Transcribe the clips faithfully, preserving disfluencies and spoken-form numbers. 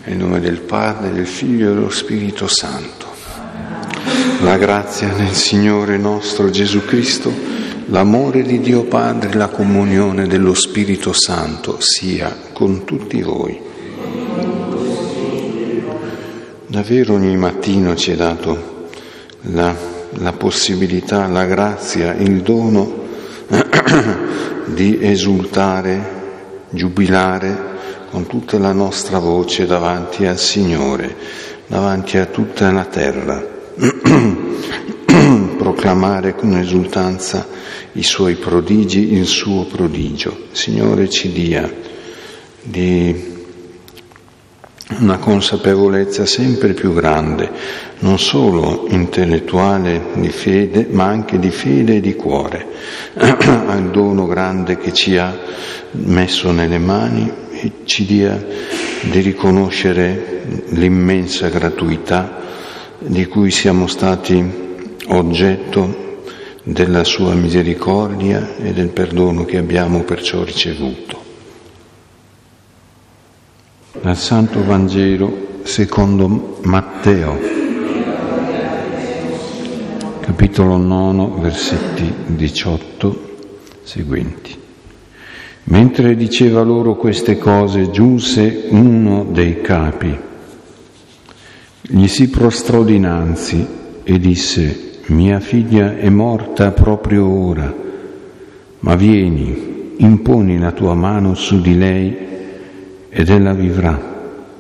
Nel nome del Padre, del Figlio e dello Spirito Santo. La grazia del Signore nostro Gesù Cristo, l'amore di Dio Padre, la comunione dello Spirito Santo sia con tutti voi. Davvero ogni mattino ci è dato la, la possibilità, la grazia, il dono di esultare, giubilare con tutta la nostra voce davanti al Signore, davanti a tutta la terra, proclamare con esultanza i Suoi prodigi, il Suo prodigio. Il Signore ci dia di una consapevolezza sempre più grande, non solo intellettuale di fede, ma anche di fede e di cuore, al dono grande che ci ha messo nelle mani e ci dia di riconoscere l'immensa gratuità di cui siamo stati oggetto della Sua misericordia e del perdono che abbiamo perciò ricevuto. Dal Santo Vangelo secondo Matteo, capitolo nove, versetti diciotto seguenti. Mentre diceva loro queste cose, giunse uno dei capi, gli si prostrò dinanzi e disse: mia figlia è morta proprio ora, ma vieni, imponi la tua mano su di lei ed ella vivrà.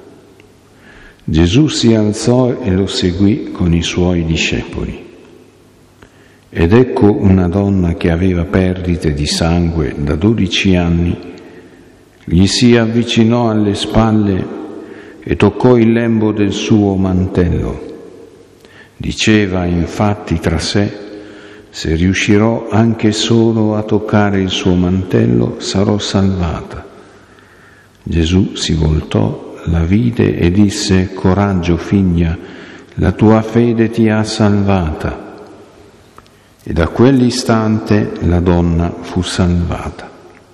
Gesù si alzò e lo seguì con i Suoi discepoli. Ed ecco una donna che aveva perdite di sangue da dodici anni, gli si avvicinò alle spalle e toccò il lembo del suo mantello. Diceva infatti tra sé: se riuscirò anche solo a toccare il suo mantello, sarò salvata. Gesù si voltò, la vide e disse: coraggio, figlia, la tua fede ti ha salvata. E da quell'istante la donna fu salvata.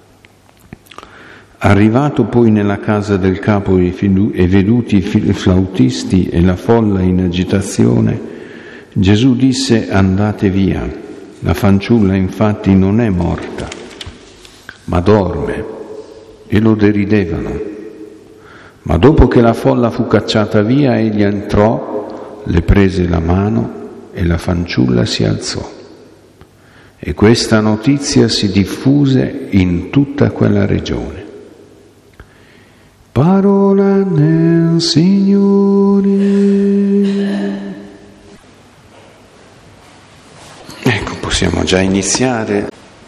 Arrivato poi nella casa del capo e veduti i flautisti e la folla in agitazione, Gesù disse: andate via, la fanciulla infatti non è morta, ma dorme. E lo deridevano. Ma dopo che la folla fu cacciata via, egli entrò, le prese la mano e la fanciulla si alzò. E questa notizia si diffuse in tutta quella regione. Parola del Signore. Ecco, possiamo già iniziare.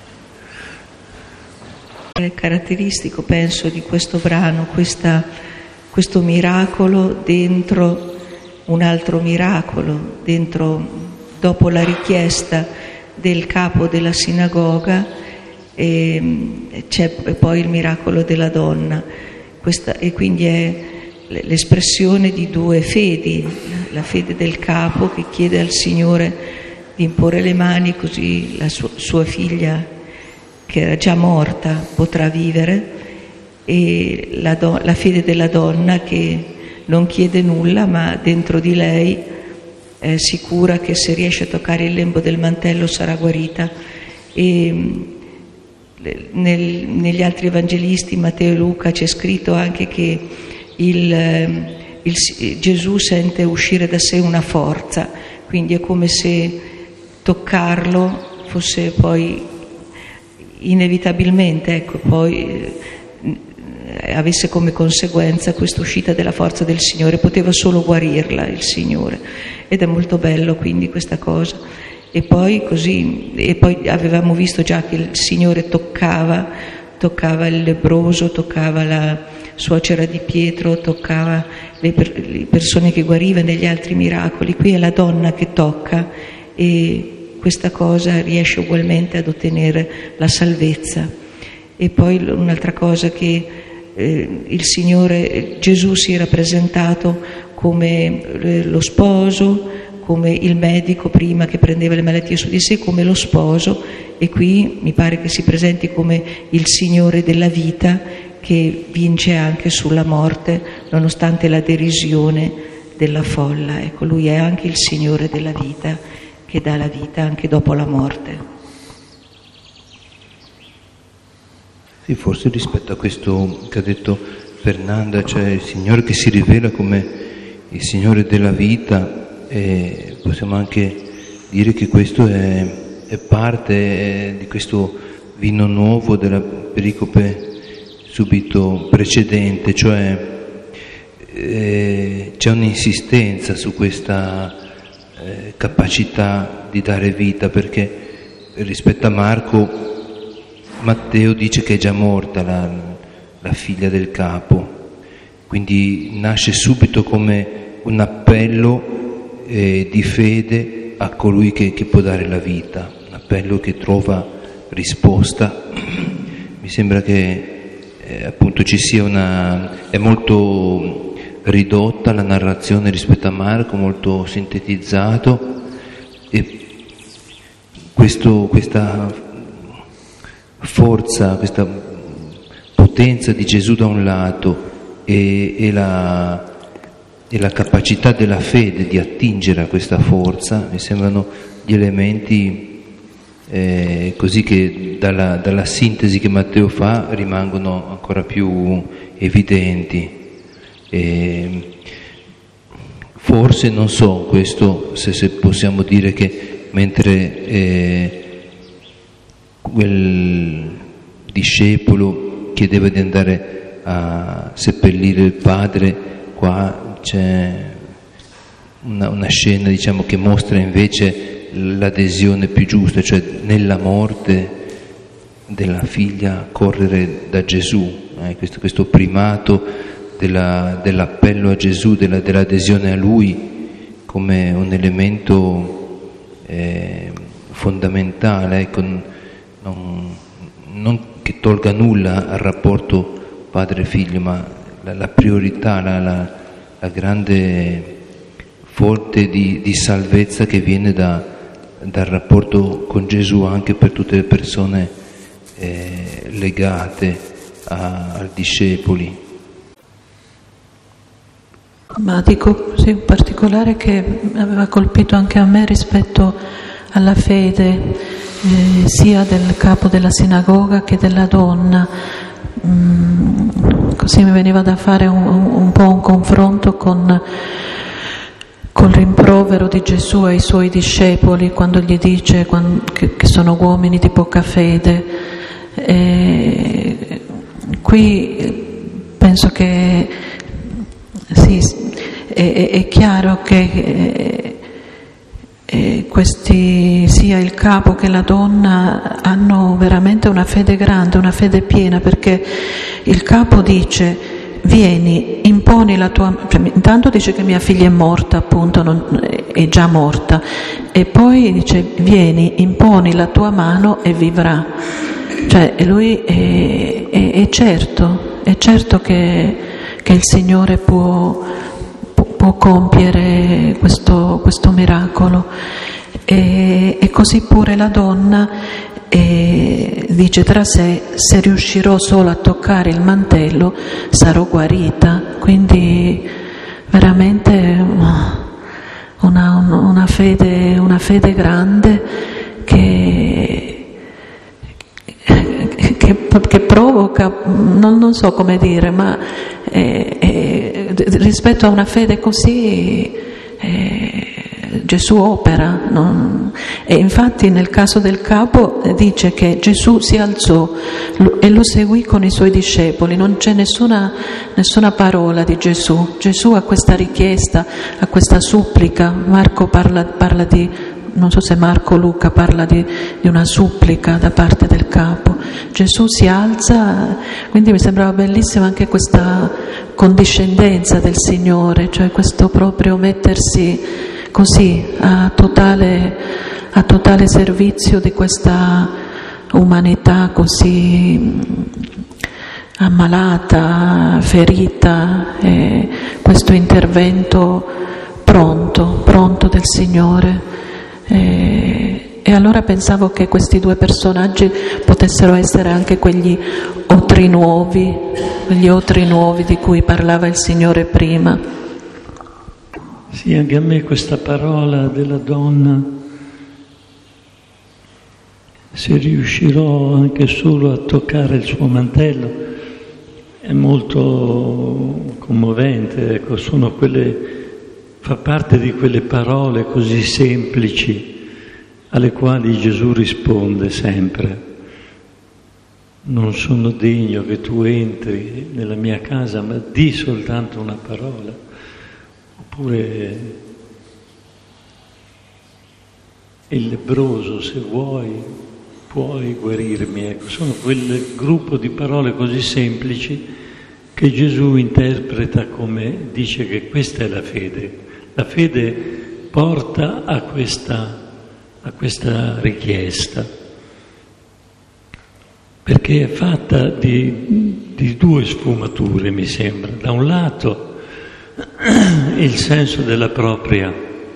È caratteristico, penso, di questo brano, questa, questo miracolo dentro un altro miracolo, dentro, dopo la richiesta del capo della sinagoga, e c'è poi il miracolo della donna. Questa, e quindi è l'espressione di due fedi, la fede del capo che chiede al Signore di imporre le mani così la sua, sua figlia, che era già morta, potrà vivere, e la, do, la fede della donna che non chiede nulla, ma dentro di lei è sicura che se riesce a toccare il lembo del mantello sarà guarita. E nel, negli altri evangelisti, Matteo e Luca, c'è scritto anche che il, il, Gesù sente uscire da sé una forza, quindi è come se toccarlo fosse poi inevitabilmente, ecco, poi eh, avesse come conseguenza questa uscita della forza del Signore. Poteva solo guarirla il Signore, ed è molto bello quindi questa cosa. E poi così, e poi avevamo visto già che il Signore toccava, toccava il lebbroso, toccava la suocera di Pietro, toccava le, per, le persone che guariva negli altri miracoli. Qui è la donna che tocca, e questa cosa riesce ugualmente ad ottenere la salvezza. E poi un'altra cosa, che eh, il Signore Gesù si era presentato come eh, lo sposo, come il medico prima che prendeva le malattie su di sé, come lo sposo, e qui mi pare che si presenti come il Signore della vita, che vince anche sulla morte, nonostante la derisione della folla. Ecco, lui è anche il Signore della vita, che dà la vita anche dopo la morte. Sì, forse rispetto a questo che ha detto Fernanda, cioè il Signore che si rivela come il Signore della vita, eh, possiamo anche dire che questo è, è parte di questo vino nuovo della pericope subito precedente, cioè eh, c'è un'insistenza su questa eh, capacità di dare vita, perché rispetto a Marco, Matteo dice che è già morta la, la figlia del capo, quindi nasce subito come un appello eh, di fede a colui che, che può dare la vita, un appello che trova risposta. Mi sembra che eh, appunto ci sia una... è molto ridotta la narrazione rispetto a Marco, molto sintetizzato, e questo, questa forza, questa potenza di Gesù da un lato e, e, la, e la capacità della fede di attingere a questa forza mi sembrano gli elementi eh, così che dalla, dalla sintesi che Matteo fa rimangono ancora più evidenti. E forse, non so, questo se, se possiamo dire che mentre eh, quel discepolo chiedeva di andare a seppellire il padre, qua c'è una, una scena, diciamo, che mostra invece l'adesione più giusta, cioè nella morte della figlia correre da Gesù, eh, questo, questo primato della, dell'appello a Gesù, della, dell'adesione a Lui come un elemento eh, fondamentale, ecco. Non, non che tolga nulla al rapporto padre-figlio, ma la, la priorità, la, la, la grande fonte di, di salvezza che viene da, dal rapporto con Gesù anche per tutte le persone eh, legate a, ai discepoli. Ma dico sì, in particolare che aveva colpito anche a me rispetto alla fede, Eh, sia del capo della sinagoga che della donna. Mm, così mi veniva da fare un, un po' un confronto con col rimprovero di Gesù ai suoi discepoli quando gli dice quando, che, che sono uomini di poca fede. E qui penso che sì, è, è chiaro che E questi, sia il capo che la donna, hanno veramente una fede grande, una fede piena, perché il capo dice: vieni, imponi la tua, cioè, intanto dice che mia figlia è morta, appunto, non, è già morta, e poi dice: vieni, imponi la tua mano e vivrà. Cioè lui è, è, è certo, è certo che, che il Signore può può compiere questo, questo miracolo, e, e così pure la donna e dice tra sé: se riuscirò solo a toccare il mantello sarò guarita. Quindi veramente una, una, fede, una fede grande che, che, che provoca, non, non so come dire, ma eh, eh, rispetto a una fede così eh, Gesù opera, non? E infatti nel caso del capo dice che Gesù si alzò e lo seguì con i suoi discepoli, non c'è nessuna, nessuna parola di Gesù. Gesù a questa richiesta, a questa supplica, Marco parla, parla di, non so se Marco o Luca parla di, di una supplica da parte del capo. Gesù si alza, quindi mi sembrava bellissima anche questa condiscendenza del Signore, cioè questo proprio mettersi così a totale, a totale servizio di questa umanità così ammalata, ferita, e questo intervento pronto, pronto del Signore. E, E allora pensavo che questi due personaggi potessero essere anche quegli otri nuovi, quegli otri nuovi di cui parlava il Signore prima. Sì, anche a me questa parola della donna, se riuscirò anche solo a toccare il suo mantello, è molto commovente, ecco, sono quelle, fa parte di quelle parole così semplici alle quali Gesù risponde sempre: non sono degno che tu entri nella mia casa, ma di soltanto una parola. Oppure il lebbroso, se vuoi, puoi guarirmi. Ecco, sono quel gruppo di parole così semplici che Gesù interpreta come, dice che questa è la fede. La fede porta a questa a questa richiesta, perché è fatta di, di due sfumature, mi sembra. Da un lato il senso della propria,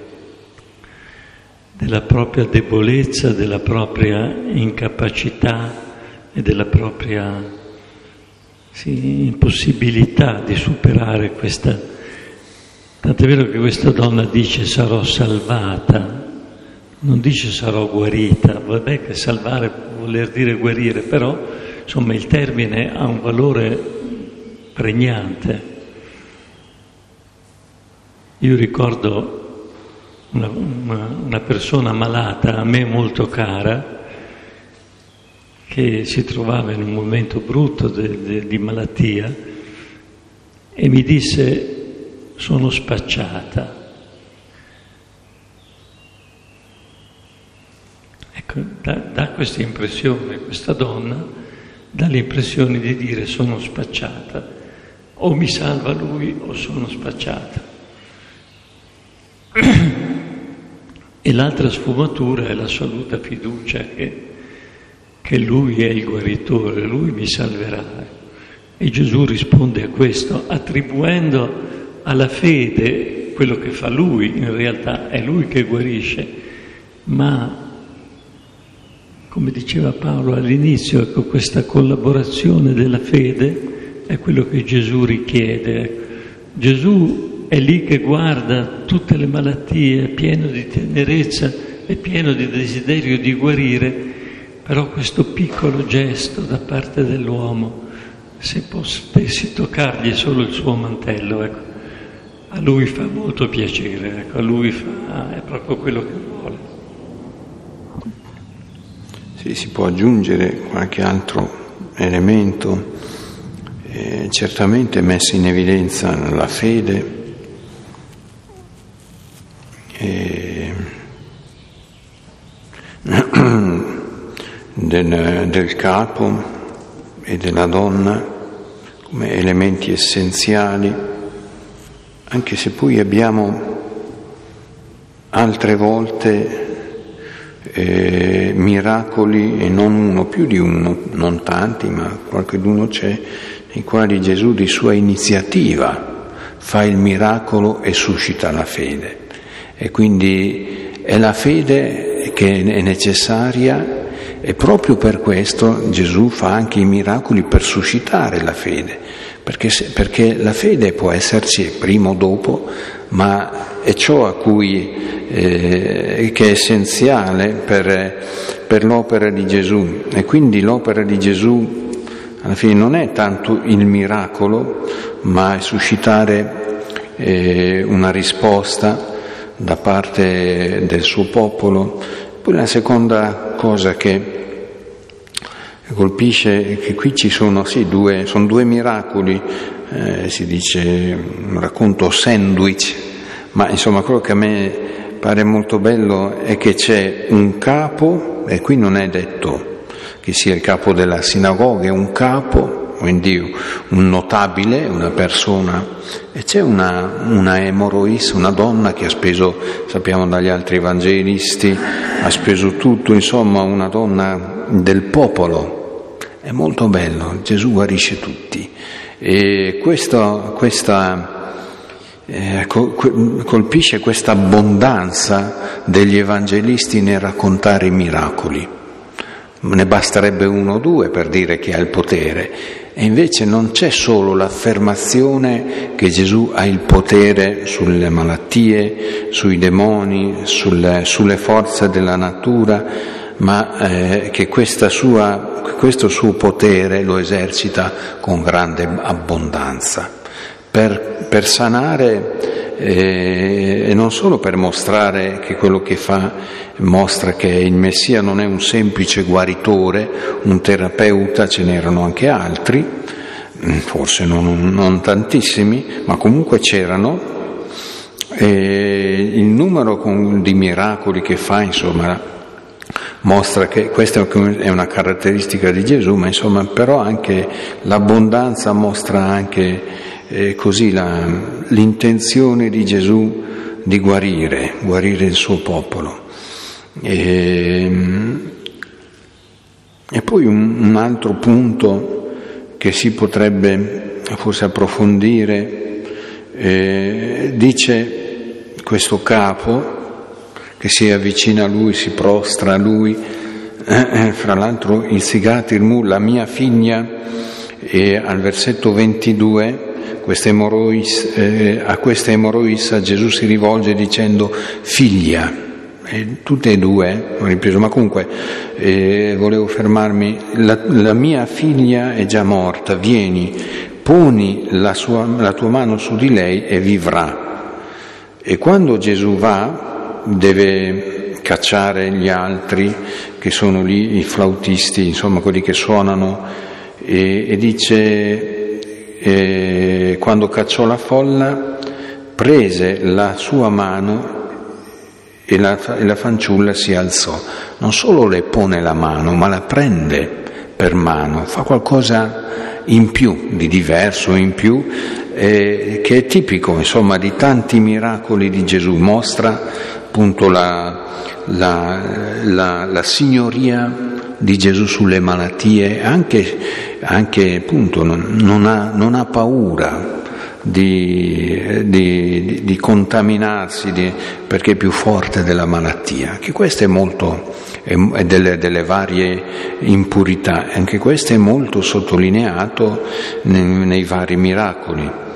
della propria debolezza, della propria incapacità e della propria sì, impossibilità di superare questa. Tant'è vero che questa donna dice: sarò salvata. Non dice sarò guarita, vabbè che salvare può voler dire guarire, però insomma il termine ha un valore pregnante. Io ricordo una, una, una persona malata, a me molto cara, che si trovava in un momento brutto de, de, di malattia e mi disse: sono spacciata. Dà, dà questa impressione, questa donna dà l'impressione di dire: sono spacciata, o mi salva lui o sono spacciata. E l'altra sfumatura è l'assoluta fiducia che, che lui è il guaritore, lui mi salverà. E Gesù risponde a questo attribuendo alla fede quello che fa lui. In realtà è lui che guarisce, ma come diceva Paolo all'inizio, ecco, questa collaborazione della fede è quello che Gesù richiede. Gesù è lì che guarda tutte le malattie, è pieno di tenerezza, è pieno di desiderio di guarire, però questo piccolo gesto da parte dell'uomo, se potessi toccargli solo il suo mantello, ecco, a lui fa molto piacere, ecco, a lui fa, è proprio quello che vuole. Sì, si può aggiungere qualche altro elemento, eh, certamente messo in evidenza la fede, eh, del, del capo e della donna come elementi essenziali, anche se poi abbiamo altre volte Eh, miracoli, e non uno, più di uno, non tanti, ma qualcheduno c'è, nei quali Gesù di sua iniziativa fa il miracolo e suscita la fede. E quindi è la fede che è necessaria, e proprio per questo Gesù fa anche i miracoli per suscitare la fede, perché, se, perché la fede può esserci prima o dopo, ma è ciò a cui Eh, che è essenziale per, per l'opera di Gesù. E quindi l'opera di Gesù alla fine non è tanto il miracolo, ma è suscitare eh, una risposta da parte del suo popolo. Poi la seconda cosa che colpisce è che qui ci sono sì due, sono due miracoli, eh, si dice un racconto sandwich, ma insomma quello che a me pare molto bello è che c'è un capo, e qui non è detto che sia il capo della sinagoga, è un capo, quindi un notabile, una persona, e c'è una, una emorois, una donna che ha speso, sappiamo dagli altri evangelisti, ha speso tutto, insomma una donna del popolo. È molto bello, Gesù guarisce tutti. E questo, questa eh, colpisce questa abbondanza degli evangelisti nel raccontare i miracoli. Ne basterebbe uno o due per dire che ha il potere, e invece non c'è solo l'affermazione che Gesù ha il potere sulle malattie, sui demoni, sulle, sulle forze della natura, ma eh, che questa sua, questo suo potere lo esercita con grande abbondanza per, per sanare eh, e non solo per mostrare che quello che fa mostra che il Messia non è un semplice guaritore, un terapeuta, ce n'erano anche altri, forse non, non tantissimi, ma comunque c'erano, e il numero di miracoli che fa, insomma, mostra che questa è una caratteristica di Gesù, ma insomma però anche l'abbondanza mostra anche eh, così la, l'intenzione di Gesù di guarire, guarire il suo popolo. E, e poi un, un altro punto che si potrebbe forse approfondire, eh, dice questo capo che si avvicina a lui, si prostra a lui, eh, fra l'altro il Sigatir-Mu, la mia figlia, e al versetto ventidue queste emorois, eh, a questa emoroissa Gesù si rivolge dicendo figlia. E tutte e due ho ripreso, ma comunque eh, volevo fermarmi, la, la mia figlia è già morta, vieni, poni la, sua, la tua mano su di lei e vivrà. E quando Gesù va deve cacciare gli altri che sono lì, i flautisti, insomma quelli che suonano, e, e dice eh, quando cacciò la folla prese la sua mano e la, e la fanciulla si alzò. Non solo le pone la mano, ma la prende per mano, fa qualcosa in più, di diverso, in più, eh, che è tipico, insomma, di tanti miracoli di Gesù. Mostra appunto la, la, la, la signoria di Gesù sulle malattie, anche, anche appunto non, non, ha, non ha paura Di, di, di contaminarsi di, perché è più forte della malattia, che questo è molto, è, è delle, delle varie impurità, anche questo è molto sottolineato nei, nei vari miracoli.